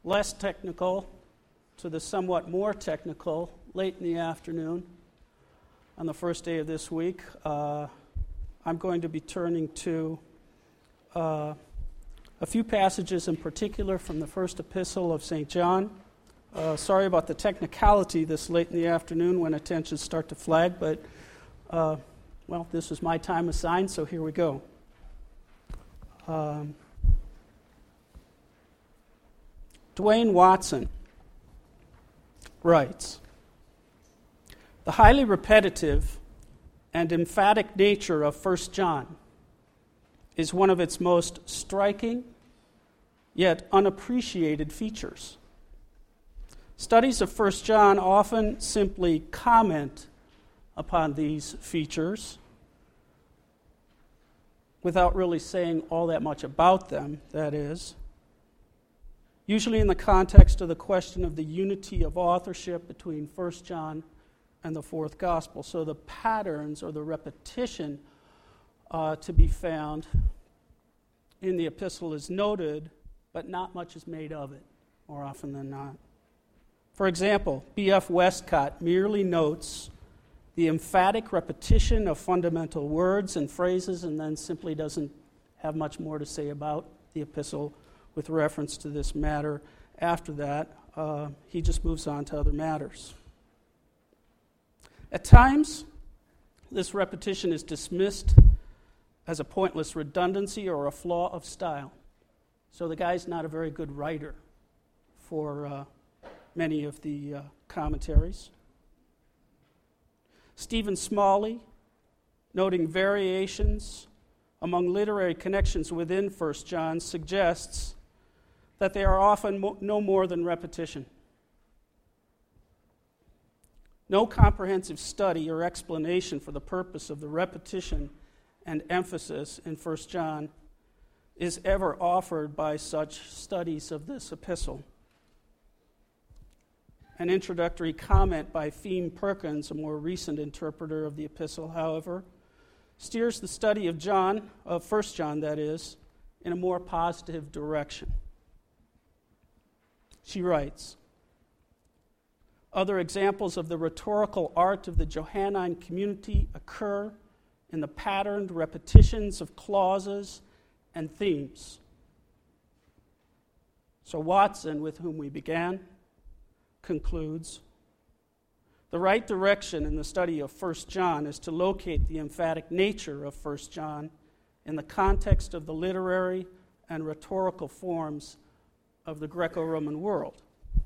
less technical to the somewhat more technical late in the afternoon on the first day of this week. I'm going to be turning to a few passages in particular from the first epistle of St. John. Sorry about the technicality this late in the afternoon when attentions start to flag, but, this is my time assigned, so here we go. Dwayne Watson writes, "The highly repetitive and emphatic nature of 1 John is one of its most striking yet unappreciated features. Studies of 1 John often simply comment upon these features without really saying all that much about them, that is, usually in the context of the question of the unity of authorship between 1 John and the fourth gospel. So the patterns or the repetition to be found in the epistle is noted, but not much is made of it, more often than not. For example, B.F. Westcott merely notes the emphatic repetition of fundamental words and phrases and then simply doesn't have much more to say about the epistle with reference to this matter. After that, he just moves on to other matters. At times, this repetition is dismissed as a pointless redundancy or a flaw of style. So the guy's not a very good writer for many of the commentaries. Stephen Smalley, noting variations among literary connections within 1 John, suggests that they are often no more than repetition. No comprehensive study or explanation for the purpose of the repetition and emphasis in 1 John is ever offered by such studies of this epistle. An introductory comment by Feem Perkins, a more recent interpreter of the epistle, however, steers the study of 1 John, that is, in a more positive direction. She writes, "Other examples of the rhetorical art of the Johannine community occur in the patterned repetitions of clauses and themes." So Watson, with whom we began, concludes, "The right direction in the study of 1 John is to locate the emphatic nature of 1 John in the context of the literary and rhetorical forms of the Greco-Roman world."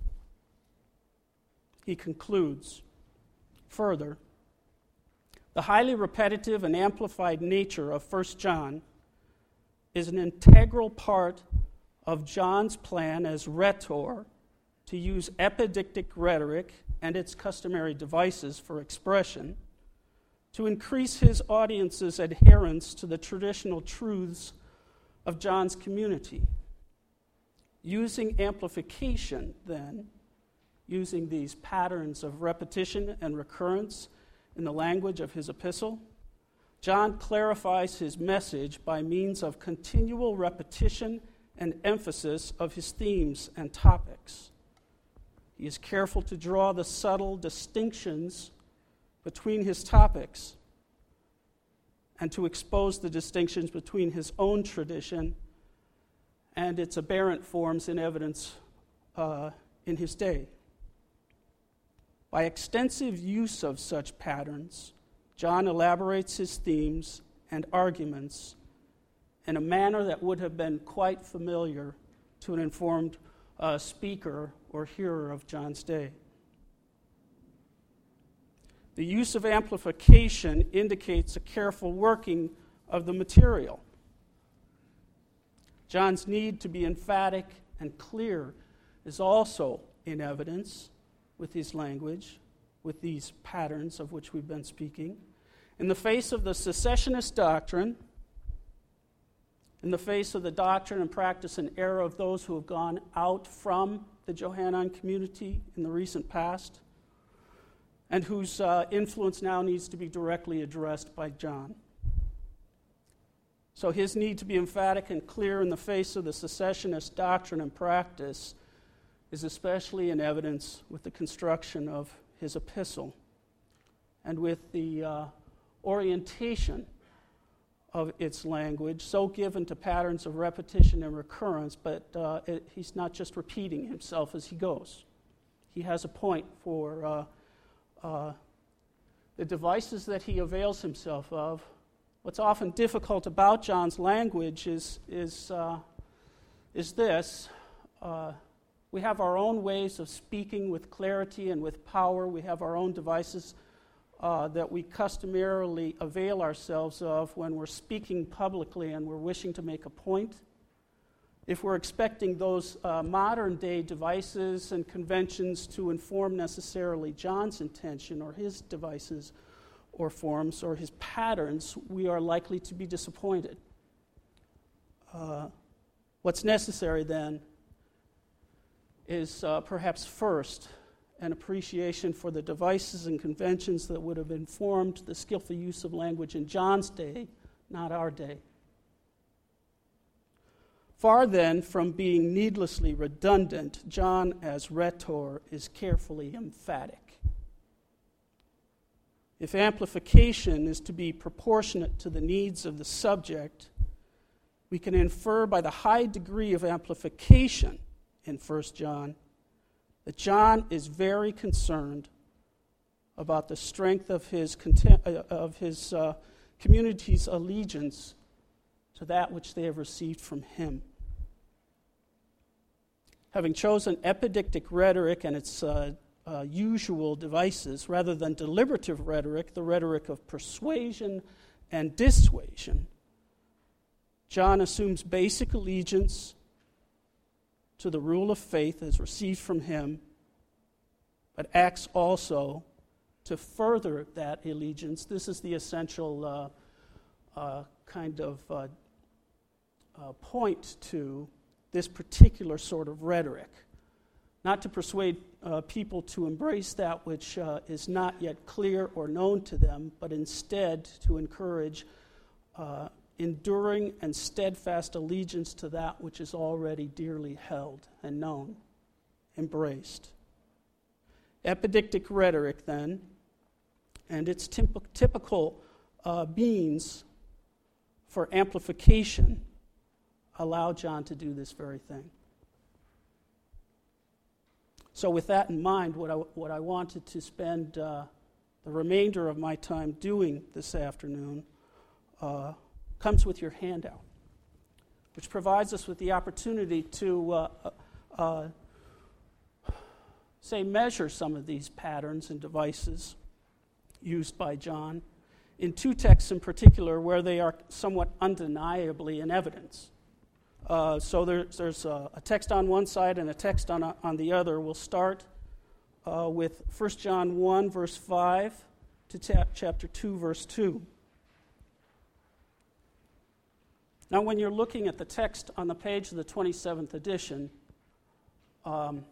He concludes, further, "The highly repetitive and amplified nature of 1 John is an integral part of John's plan as rhetor to use epidictic rhetoric and its customary devices for expression to increase his audience's adherence to the traditional truths of John's community. Using amplification, then, using these patterns of repetition and recurrence in the language of his epistle, John clarifies his message by means of continual repetition and emphasis of his themes and topics. He is careful to draw the subtle distinctions between his topics and to expose the distinctions between his own tradition and its aberrant forms in evidence in his day. By extensive use of such patterns, John elaborates his themes and arguments in a manner that would have been quite familiar to an informed speaker or hearer of John's day. The use of amplification indicates a careful working of the material. John's need to be emphatic and clear is also in evidence with his language, with these patterns of which we've been speaking. In the face of the cessationist doctrine, in the face of the doctrine and practice and error of those who have gone out from the Johannine community in the recent past, and whose influence now needs to be directly addressed by John. So his need to be emphatic and clear in the face of the cessationist doctrine and practice is especially in evidence with the construction of his epistle and with the orientation of its language, so given to patterns of repetition and recurrence, but he's not just repeating himself as he goes. He has a point for the devices that he avails himself of. What's often difficult about John's language is this. We have our own ways of speaking with clarity and with power. We have our own devices that we customarily avail ourselves of when we're speaking publicly and we're wishing to make a point. If we're expecting those modern-day devices and conventions to inform necessarily John's intention or his devices or forms or his patterns, we are likely to be disappointed. What's necessary then is perhaps first an appreciation for the devices and conventions that would have informed the skillful use of language in John's day, not our day. Far then from being needlessly redundant, John as rhetor is carefully emphatic. If amplification is to be proportionate to the needs of the subject, we can infer by the high degree of amplification in 1 John that John is very concerned about the strength of his community's allegiance to that which they have received from him. Having chosen epidictic rhetoric and its usual devices rather than deliberative rhetoric, the rhetoric of persuasion and dissuasion, John assumes basic allegiance to the rule of faith as received from him, but acts also to further that allegiance. This is the essential point to this particular sort of rhetoric. Not to persuade people to embrace that which is not yet clear or known to them, but instead to encourage enduring and steadfast allegiance to that which is already dearly held and known, embraced. Epidictic rhetoric, then, and its typical means for amplification allow John to do this very thing. So with that in mind, what I wanted to spend the remainder of my time doing this afternoon comes with your handout, which provides us with the opportunity to, measure some of these patterns and devices used by John in two texts in particular where they are somewhat undeniably in evidence. So there's a text on one side and a text on the other. We'll start with 1 John 1, verse 5 to chapter 2, verse 2. Now, when you're looking at the text on the page of the 27th edition, the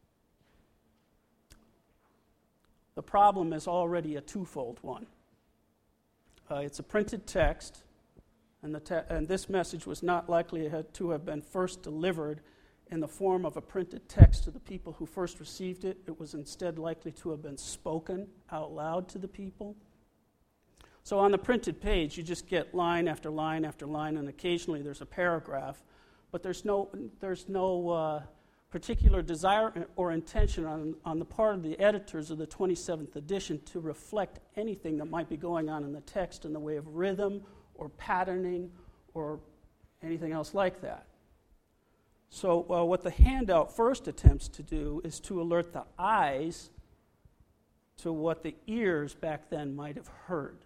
problem is already a twofold one. It's a printed text, and this message was not likely to have been first delivered in the form of a printed text to the people who first received it. It was instead likely to have been spoken out loud to the people. So on the printed page, you just get line after line after line, and occasionally there's a paragraph, but there's no particular desire or intention on the part of the editors of the 27th edition to reflect anything that might be going on in the text in the way of rhythm or patterning or anything else like that. So what the handout first attempts to do is to alert the eyes to what the ears back then might have heard.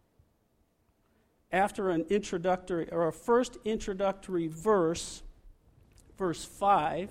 After an introductory, or a first introductory verse, verse 5,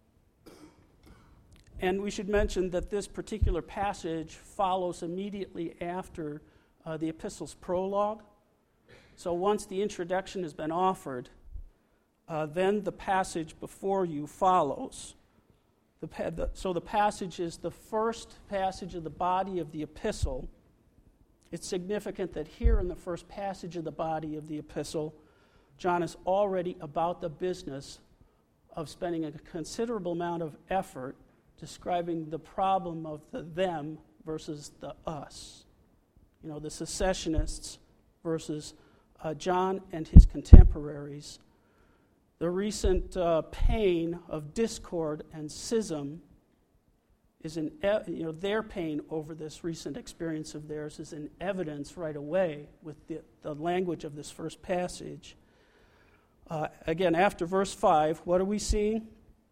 and we should mention that this particular passage follows immediately after the epistle's prologue. So once the introduction has been offered, then the passage before you follows. So the passage is the first passage of the body of the epistle. It's significant that here in the first passage of the body of the epistle, John is already about the business of spending a considerable amount of effort describing the problem of the them versus the us. You know, the secessionists versus John and his contemporaries. The recent pain of discord and schism is their pain over this recent experience of theirs is in evidence right away with the language of this first passage. Again, after verse 5, what are we seeing?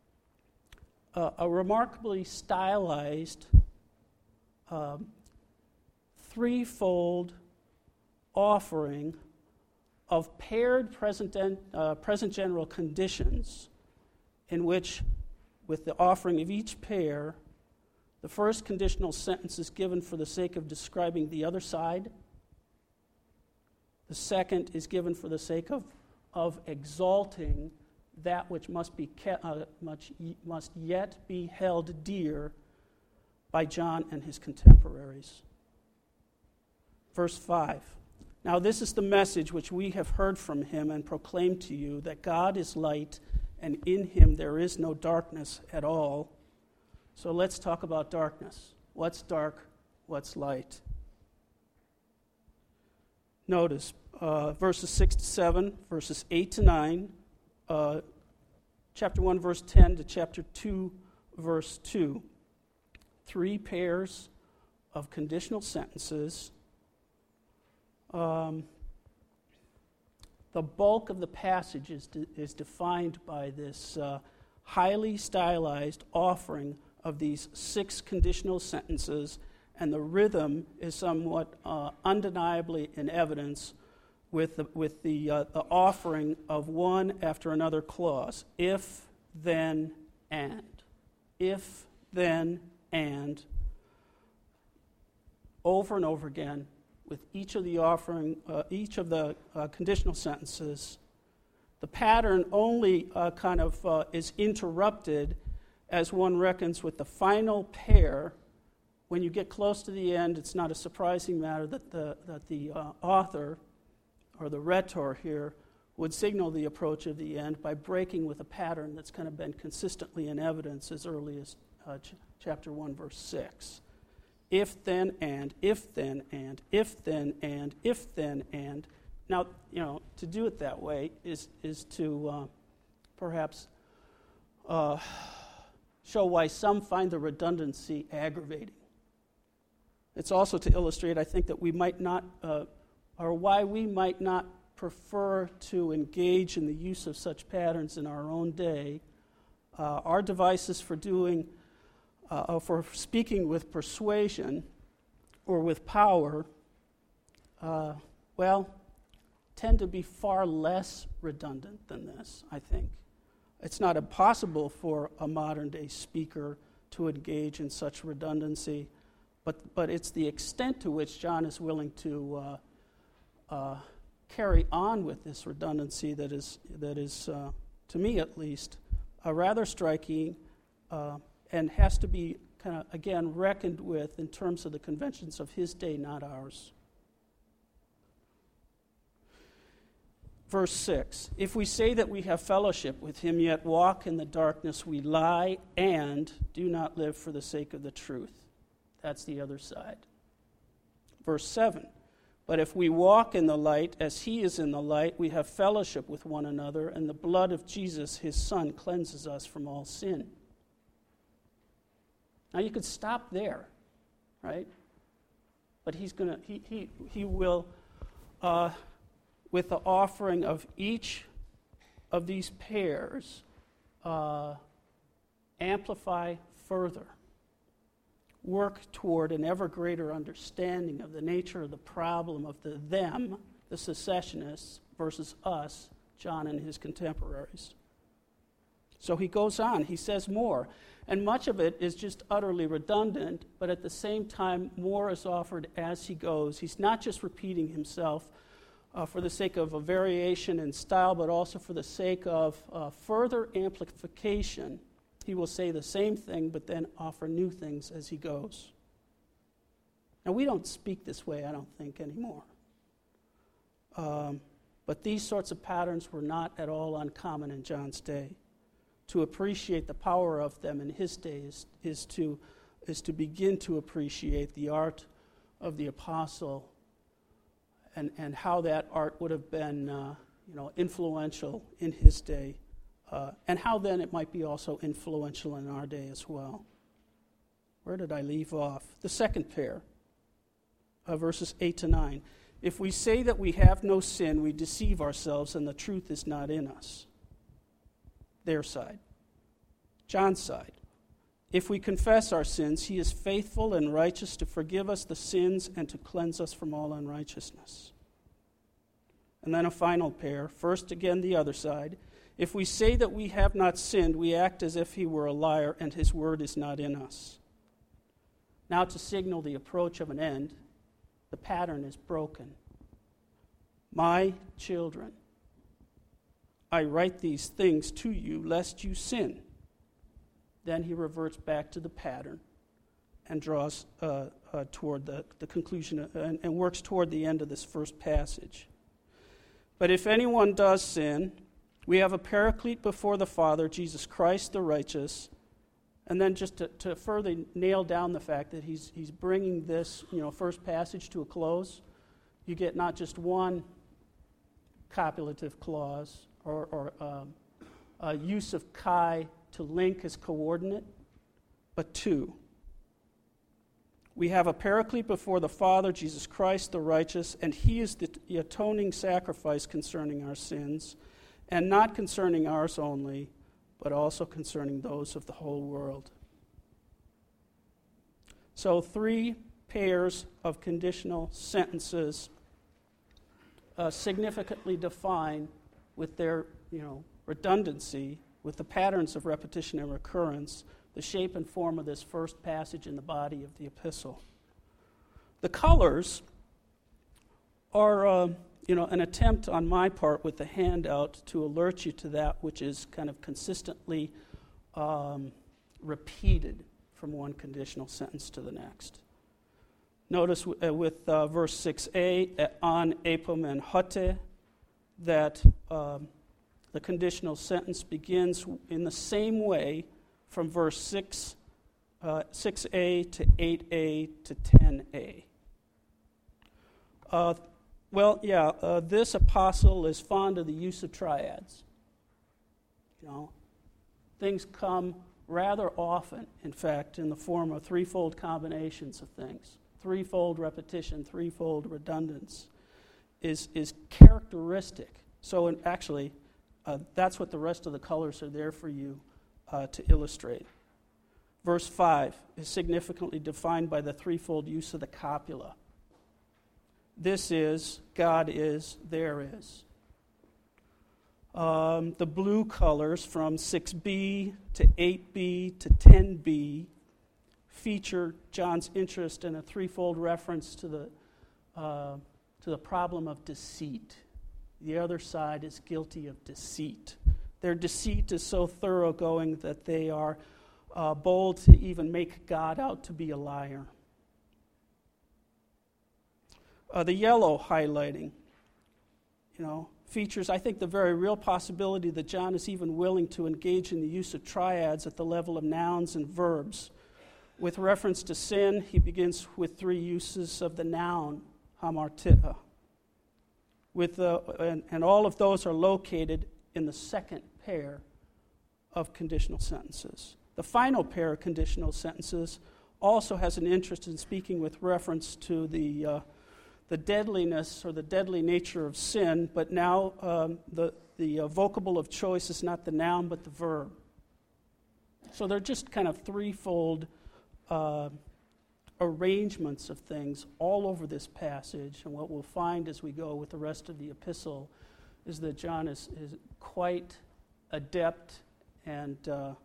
A remarkably stylized, threefold offering of paired present general conditions in which, with the offering of each pair, the first conditional sentence is given for the sake of describing the other side. The second is given for the sake of exalting that which must yet be held dear by John and his contemporaries. Verse 5. Now this is the message which we have heard from him and proclaimed to you, that God is light, and in him there is no darkness at all. So let's talk about darkness. What's dark? What's light? Notice verses 6 to 7, verses 8 to 9, chapter 1, verse 10 to chapter 2, verse 2. 3 pairs of conditional sentences. The bulk of the passage is defined by this highly stylized offering of these 6 conditional sentences, and the rhythm is somewhat undeniably in evidence with the offering of one after another clause. If, then, and. If, then, and. Over and over again, with each of the conditional sentences. The pattern only is interrupted as one reckons with the final pair. When you get close to the end, it's not a surprising matter that the author, or the rhetor here, would signal the approach of the end by breaking with a pattern that's kind of been consistently in evidence as early as chapter 1, verse 6. If, then, and, if, then, and, if, then, and, if, then, and. Now, to do it that way is to perhaps show why some find the redundancy aggravating. It's also to illustrate, I think, that we might not, or why we might not prefer to engage in the use of such patterns in our own day. Our devices for speaking with persuasion or with power, tend to be far less redundant than this, I think. It's not impossible for a modern-day speaker to engage in such redundancy, but it's the extent to which John is willing to carry on with this redundancy that is to me at least, rather striking and has to be kind of, again, reckoned with in terms of the conventions of his day, not ours. Verse 6, if we say that we have fellowship with him, yet walk in the darkness, we lie and do not live for the sake of the truth. That's the other side. Verse 7, but if we walk in the light as he is in the light, we have fellowship with one another, and the blood of Jesus, his Son, cleanses us from all sin. Now you could stop there, right? But he will, with the offering of each of these pairs, amplify further, work toward an ever greater understanding of the nature of the problem of the secessionists, versus us, John and his contemporaries. So he goes on, he says more, and much of it is just utterly redundant, but at the same time, more is offered as he goes. He's not just repeating himself for the sake of a variation in style, but also for the sake of further amplification. He will say the same thing, but then offer new things as he goes. Now, we don't speak this way, I don't think, anymore. But these sorts of patterns were not at all uncommon in John's day. to appreciate the power of them in his day is to begin to appreciate the art of the apostle and how that art would have been influential in his day, and how then it might be also influential in our day as well. Where did I leave off? The second pair, verses 8 to 9. If we say that we have no sin, we deceive ourselves and the truth is not in us. Their side. John's side. If we confess our sins, he is faithful and righteous to forgive us the sins and to cleanse us from all unrighteousness. And then a final pair. First, again, the other side. If we say that we have not sinned, we act as if he were a liar and his word is not in us. Now, to signal the approach of an end, the pattern is broken. My children, I write these things to you lest you sin. Then he reverts back to the pattern and draws toward the conclusion and works toward the end of this first passage. But if anyone does sin, we have a paraclete before the Father, Jesus Christ the righteous. And then just to further nail down the fact that he's bringing this first passage to a close, you get not just one copulative clause or use of kai to link as coordinate, but two. We have a paraclete before the Father, Jesus Christ the righteous, and he is the atoning sacrifice concerning our sins, and not concerning ours only, but also concerning those of the whole world. So 3 pairs of conditional sentences significantly define with their redundancy, with the patterns of repetition and recurrence, the shape and form of this first passage in the body of the epistle. The colors are an attempt on my part with the handout to alert you to that which is kind of consistently repeated from one conditional sentence to the next. Notice with verse 6a, on apom and hote, that the conditional sentence begins in the same way from verse 6a to 8a to 10a. This apostle is fond of the use of triads. Things come rather often, in fact, in the form of threefold combinations of things. Threefold repetition, threefold redundance is characteristic. So actually, that's what the rest of the colors are there for you to illustrate. Verse 5 is significantly defined by the threefold use of the copula. This is, God is, there is. The blue colors from 6b to 8b to 10b feature John's interest in a threefold reference to the problem of deceit. The other side is guilty of deceit. Their deceit is so thoroughgoing that they are bold to even make God out to be a liar. The yellow highlighting, features, I think, the very real possibility that John is even willing to engage in the use of triads at the level of nouns and verbs. With reference to sin, he begins with 3 uses of the noun, hamartia. And all of those are located in the second pair of conditional sentences. The final pair of conditional sentences also has an interest in speaking with reference to the deadliness or the deadly nature of sin, but now the vocable of choice is not the noun but the verb. So they're just kind of threefold arrangements of things all over this passage, and what we'll find as we go with the rest of the epistle is that John is quite adept and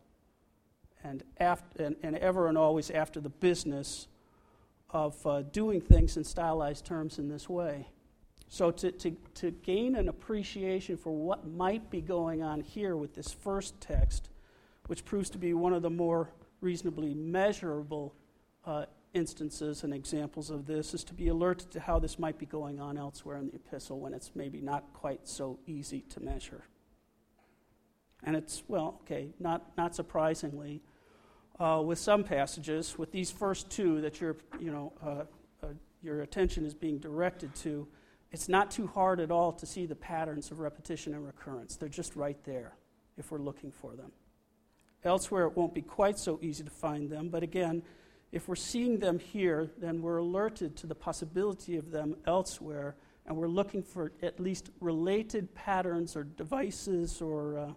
ever and always after the business of doing things in stylized terms in this way. So to gain an appreciation for what might be going on here with this first text, which proves to be one of the more reasonably measurable instances and examples of this, is to be alerted to how this might be going on elsewhere in the epistle when it's maybe not quite so easy to measure. And it's, not surprisingly, with some passages, with these first two that your attention is being directed to, it's not too hard at all to see the patterns of repetition and recurrence. They're just right there if we're looking for them. Elsewhere, it won't be quite so easy to find them, but again, if we're seeing them here, then we're alerted to the possibility of them elsewhere, and we're looking for at least related patterns or devices or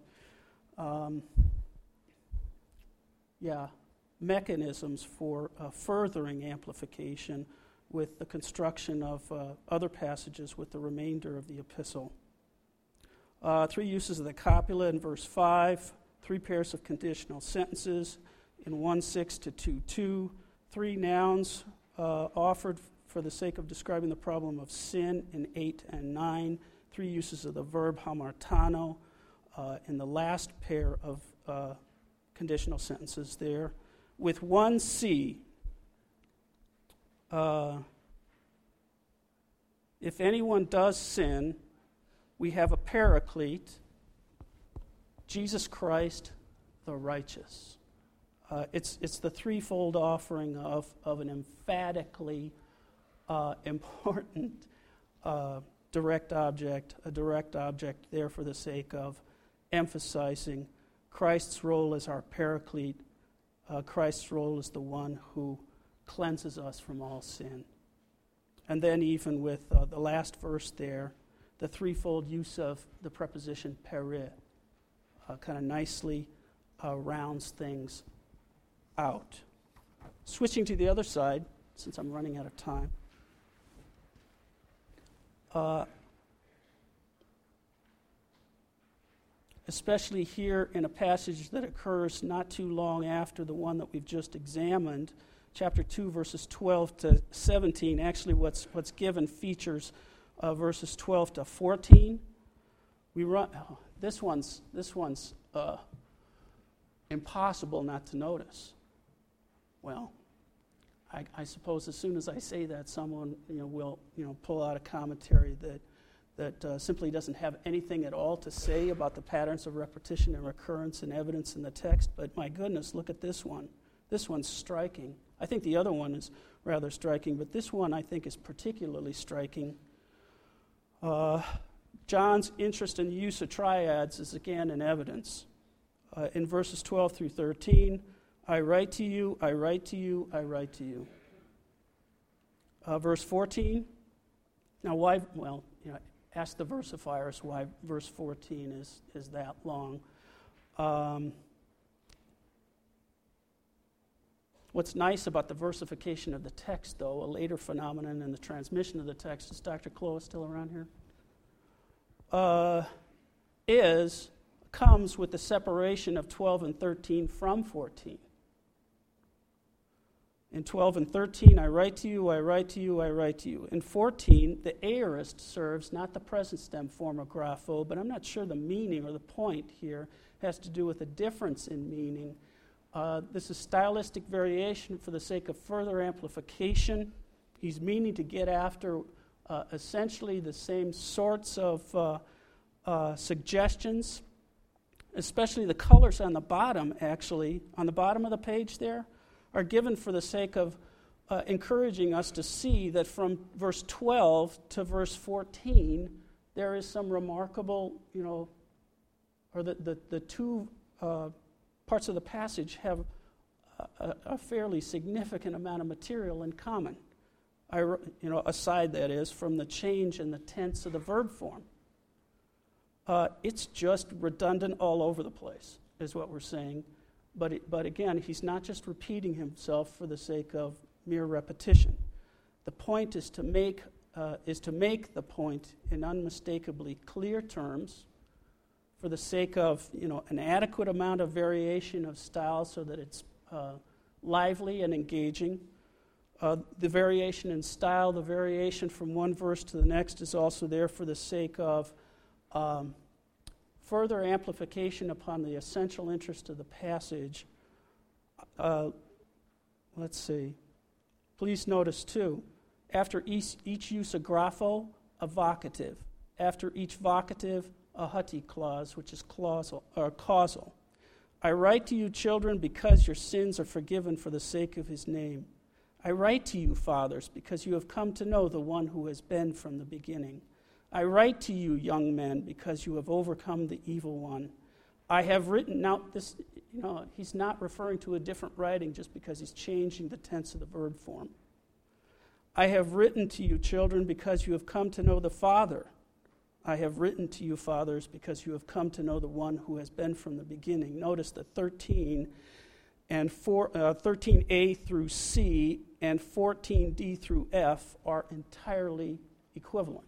mechanisms for furthering amplification with the construction of other passages with the remainder of the epistle. 3 uses of the copula in verse 5, 3 pairs of conditional sentences in 1:6 to 2:2, 3 nouns offered for the sake of describing the problem of sin in 8 and 9, 3 uses of the verb hamartano in the last pair of conditional sentences there, with 1 C. If anyone does sin, we have a paraclete, Jesus Christ, the righteous. It's the threefold offering of an emphatically important direct object, a direct object there for the sake of emphasizing Christ's role as our paraclete, Christ's role as the one who cleanses us from all sin. And then even with the last verse there, the threefold use of the preposition peri kind of nicely rounds things out. Switching to the other side, since I'm running out of time. Especially here in a passage that occurs not too long after the one that we've just examined, chapter 2, verses 12 to 17. Actually, what's given features verses 12 to 14. This one's impossible not to notice. Well, I suppose as soon as I say that, someone will pull out a commentary that simply doesn't have anything at all to say about the patterns of repetition and recurrence and evidence in the text. But my goodness, look at this one. This one's striking. I think the other one is rather striking, but this one I think is particularly striking. John's interest in the use of triads is again in evidence. In verses 12 through 13, I write to you, I write to you, I write to you. Verse 14, now why, ask the versifiers why verse 14 is that long. What's nice about the versification of the text, though, a later phenomenon in the transmission of the text, is Dr. Chloe still around here? Comes with the separation of 12 and 13 from 14. In 12 and 13, I write to you, I write to you, I write to you. In 14, the aorist serves not the present stem form of grapho, but I'm not sure the meaning or the point here has to do with a difference in meaning. This is stylistic variation for the sake of further amplification. He's meaning to get after essentially the same sorts of suggestions, especially the colors on the bottom, actually, on the bottom of the page there, are given for the sake of encouraging us to see that from verse 12 to verse 14, there is some remarkable, or the two parts of the passage have a fairly significant amount of material in common. Aside, that is, from the change in the tense of the verb form. It's just redundant all over the place, is what we're saying. But again, he's not just repeating himself for the sake of mere repetition. The point is to make the point in unmistakably clear terms, for the sake of an adequate amount of variation of style, so that it's lively and engaging. The variation in style, the variation from one verse to the next, is also there for the sake of further amplification upon the essential interest of the passage. Let's see. Please notice, too, after each use of grapho, a vocative. After each vocative, a huti clause, which is causal. I write to you, children, because your sins are forgiven for the sake of his name. I write to you, fathers, because you have come to know the one who has been from the beginning. I write to you, young men, because you have overcome the evil one. I have written, now this, he's not referring to a different writing just because he's changing the tense of the verb form. I have written to you, children, because you have come to know the Father. I have written to you, fathers, because you have come to know the one who has been from the beginning. Notice that 13 and 13a through c and 14d through f are entirely equivalent.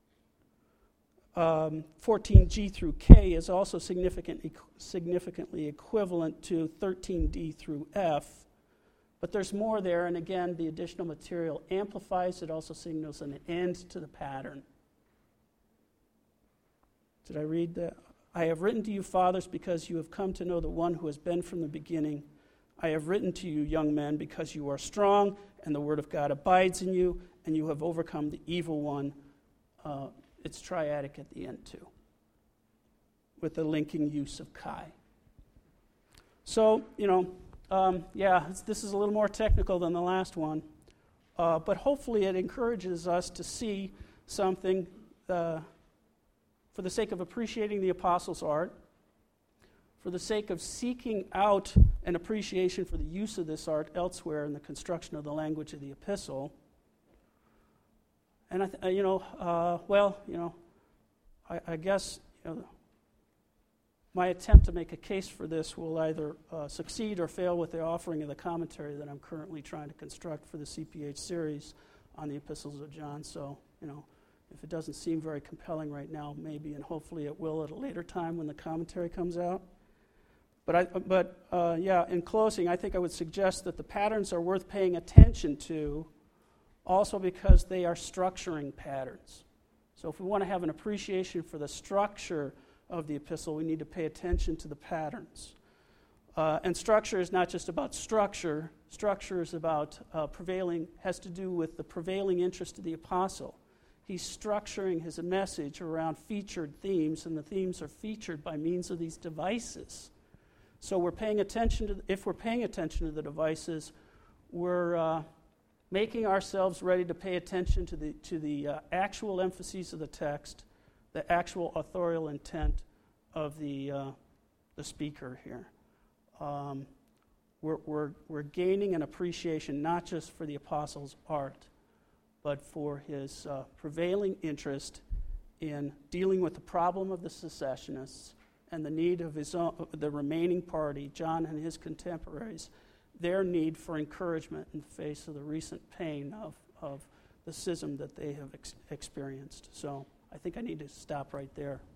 14g through k is also significantly equivalent to 13d through f, but there's more there, and again, the additional material amplifies. It also signals an end to the pattern. Did I read that? I have written to you, fathers, because you have come to know the one who has been from the beginning. I have written to you, young men, because you are strong, and the word of God abides in you, and you have overcome the evil one. It's triadic at the end, too, with the linking use of Kai. So, this is a little more technical than the last one, but hopefully it encourages us to see something for the sake of appreciating the apostles' art, for the sake of seeking out an appreciation for the use of this art elsewhere in the construction of the language of the epistle. And I guess my attempt to make a case for this will either succeed or fail with the offering of the commentary that I'm currently trying to construct for the CPH series on the epistles of John. So, if it doesn't seem very compelling right now, maybe and hopefully it will at a later time when the commentary comes out. But in closing, I think I would suggest that the patterns are worth paying attention to, also because they are structuring patterns. So if we want to have an appreciation for the structure of the epistle, we need to pay attention to the patterns. And structure is not just about structure. Structure is about has to do with the prevailing interest of the apostle. He's structuring his message around featured themes, and the themes are featured by means of these devices. So if we're paying attention to the devices, we're making ourselves ready to pay attention to the actual emphases of the text, the actual authorial intent of the speaker here. We're gaining an appreciation not just for the apostle's art, but for his prevailing interest in dealing with the problem of the secessionists and the need of the remaining party, John and his contemporaries, their need for encouragement in the face of the recent pain of the schism that they have experienced. So I think I need to stop right there.